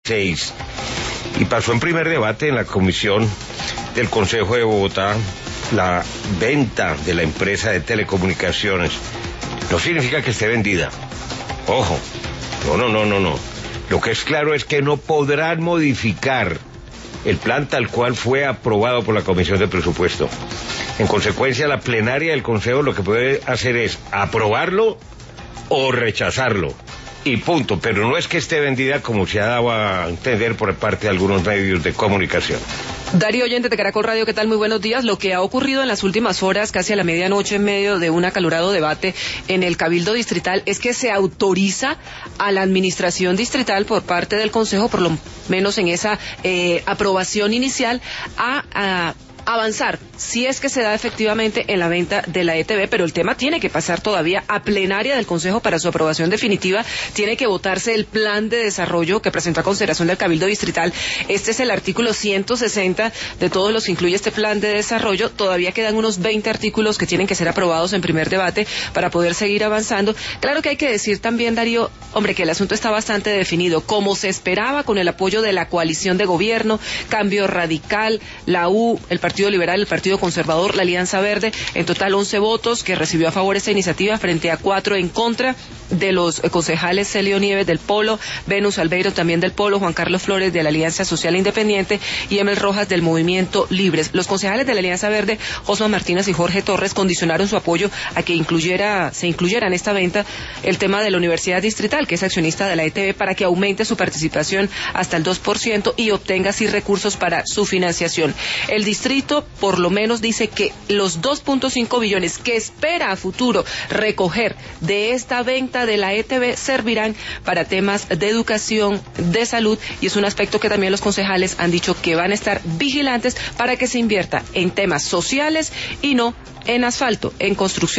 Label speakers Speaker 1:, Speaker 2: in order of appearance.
Speaker 1: 6 y pasó en primer debate en la comisión del Consejo de Bogotá la venta de la empresa de telecomunicaciones. No significa que esté vendida. Ojo, no. Lo que es claro es que no podrán modificar el plan tal cual fue aprobado por la Comisión de Presupuesto. En consecuencia, la plenaria del Consejo lo que puede hacer es aprobarlo o rechazarlo. Y punto, pero no es que esté vendida como se ha dado a entender por parte de algunos medios de comunicación.
Speaker 2: Darío, oyente de Caracol Radio, ¿qué tal? Muy buenos días. Lo que ha ocurrido en las últimas horas, casi a la medianoche, en medio de un acalorado debate en el Cabildo Distrital, es que se autoriza a la administración distrital por parte del Consejo, por lo menos en esa aprobación inicial, a avanzar, si es que se da efectivamente en la venta de la ETB, pero el tema tiene que pasar todavía a plenaria del Consejo para su aprobación definitiva. Tiene que votarse el plan de desarrollo que presentó a consideración del Cabildo Distrital. Este es el artículo 160 de todos los que incluye este plan de desarrollo. Todavía quedan unos 20 artículos que tienen que ser aprobados en primer debate para poder seguir avanzando. Claro que hay que decir también, Darío, hombre, que el asunto está bastante definido, como se esperaba, con el apoyo de la coalición de gobierno, Cambio Radical, la U, el Partido Liberal, el Partido Conservador, la Alianza Verde, en total 11 votos que recibió a favor esta iniciativa frente a 4 en contra de los concejales Celio Nieves del Polo, Venus Albeiro también del Polo, Juan Carlos Flores de la Alianza Social Independiente y Emel Rojas del Movimiento Libres. Los concejales de la Alianza Verde, Josma Martínez y Jorge Torres, condicionaron su apoyo a que se incluyera en esta venta el tema de la Universidad Distrital, que es accionista de la ETB, para que aumente su participación hasta el 2% y obtenga así recursos para su financiación. El distrito por lo menos dice que los 2.5 billones que espera a futuro recoger de esta venta de la ETB servirán para temas de educación, de salud, y es un aspecto que también los concejales han dicho que van a estar vigilantes para que se invierta en temas sociales y no en asfalto, en construcción.